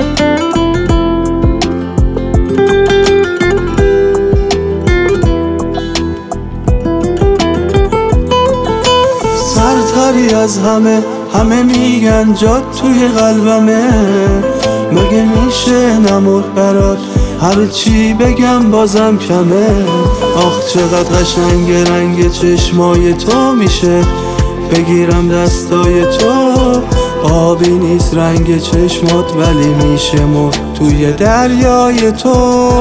سرتری از همه میگن جات توی قلبمه. مگه میشه نمرد برات هر چی بگم بازم کمه. آخ چقدر قشنگ رنگ چشمای تو میشه بگیرم دستای تو. آبی نیست رنگ چشمات ولی میشه مرد توی دریای تو.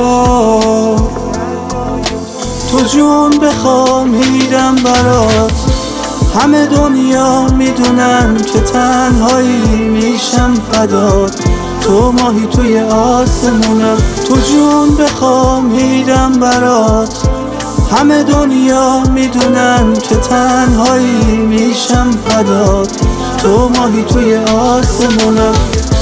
تو جون بخوام میدم برات، همه دنیا میدونن که تنهایی میشم فدات. تو ماهی توی آسمونم، تو جون بخوام میدم برات. همه دنیا میدونن که تنهایی میشم فدات. تو ماهی توی آسمونم.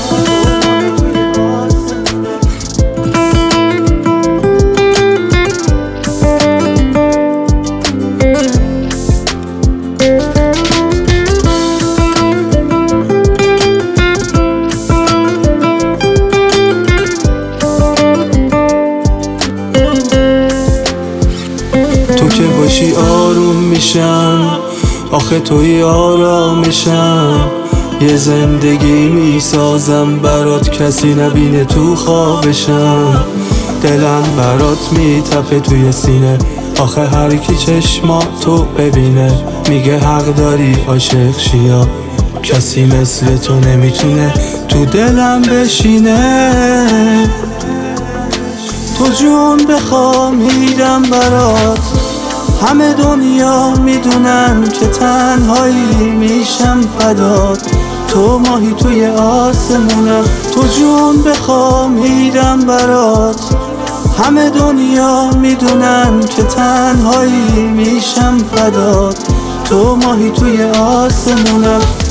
تو که باشی آروم میشم، آخه توی آرامشم. یه زندگی میسازم برات کسی نبینه تو خوابشم. دلم برات میتپه توی سینه، آخه هر کی چشماتو ببینه میگه حق داری عاشق شیا. کسی مثل تو نمیتونه تو دلم بشینه. تو جون بخوام میدم برات، همه دنیا میدونن که تنهایی میشم فدات. تو ماهی توی آسمونم، تو جون بخوام میدم برات. همه دنیا میدونن که تنهایی میشم فدات. تو ماهی توی آسمونم.